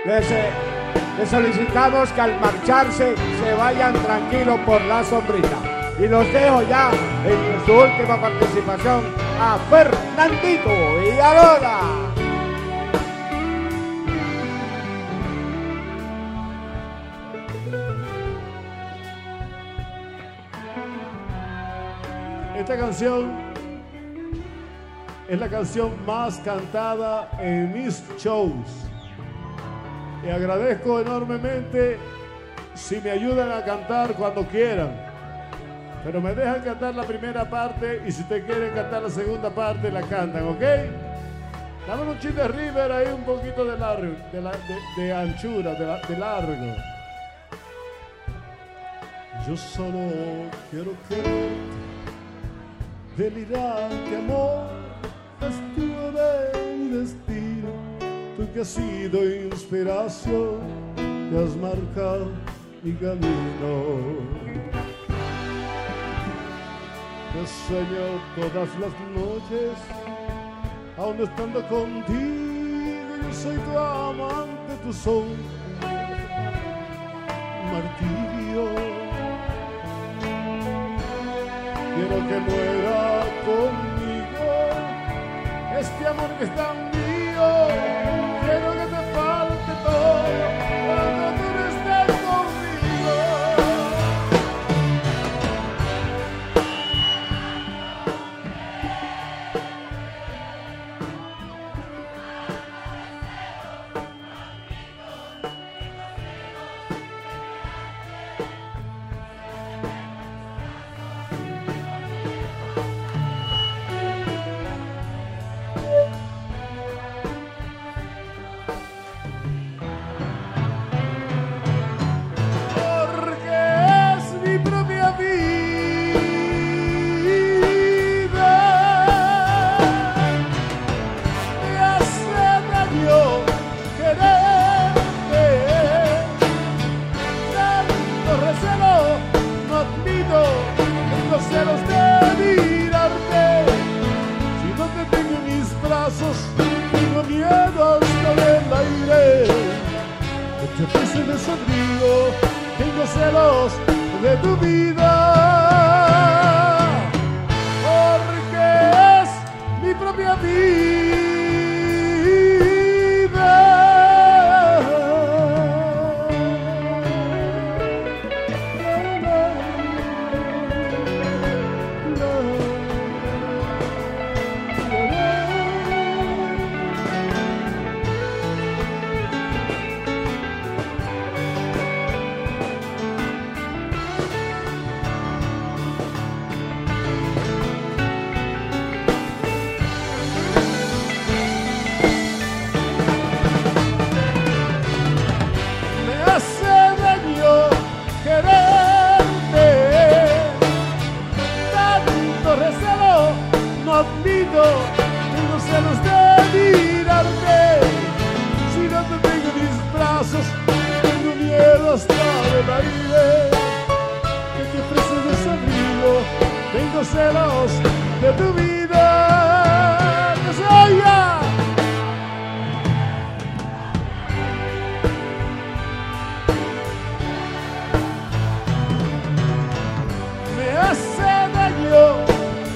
Les solicitamos que al marcharse se vayan tranquilos por la sombrita. Y los dejo ya en su última participación a Fernandito y ahora. Esta canción es la canción más cantada en mis shows. Y agradezco enormemente si me ayudan a cantar cuando quieran. Pero me dejan cantar la primera parte y si te quieren cantar la segunda parte la cantan, ¿ok? Dame un chiste de River ahí, un poquito de largo, de anchura, de largo. Yo solo quiero quererte, delirante amor, castigo de mi destino. Tú que has sido inspiración, que has marcado mi camino. Te sueño todas las noches, aún estando contigo. Yo soy tu amante, tu son martirio. Quiero que muera conmigo este amor que es tan mío. Quiero que te falte todo cuando tú no estés conmigo. Tengo celos de tu vida, porque es mi propia vida. Tengo celos de mirarte. Si no te tengo en mis brazos, tengo miedo hasta del aire que te ofrece desabrigo. Tengo celos de tu vida. ¡Que se oiga! Me hace daño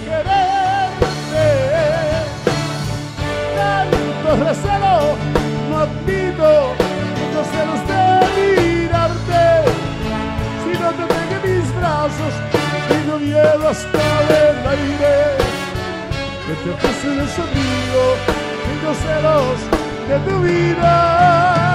recelo, no admito los celos de mirarte. Si no te tengo en mis brazos, tengo miedo hasta del aire que te ofrece el sonido. Tengo celos de tu vida.